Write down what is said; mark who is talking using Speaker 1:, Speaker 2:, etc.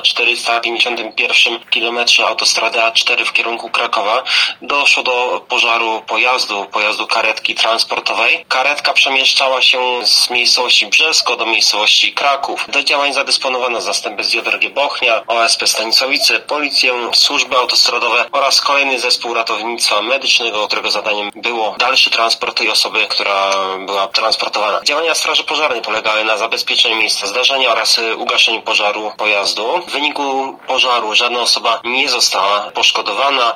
Speaker 1: na 451 km autostrady A4 w kierunku Krakowa doszło do pożaru pojazdu karetki transportowej. Karetka przemieszczała się z miejscowości Brzesko do miejscowości Kraków. Do działań zadysponowano zastępy z JRG Bochnia, OSP Stanisławice, policję, służby autostradowe oraz kolejny zespół ratownictwa medycznego, którego zadaniem było dalszy transport tej osoby, która była transportowana. Działania Straży Pożarnej polegały na zabezpieczeniu miejsca zdarzenia oraz ugaszeniu pożaru pojazdu. W wyniku pożaru żadna osoba nie została poszkodowana.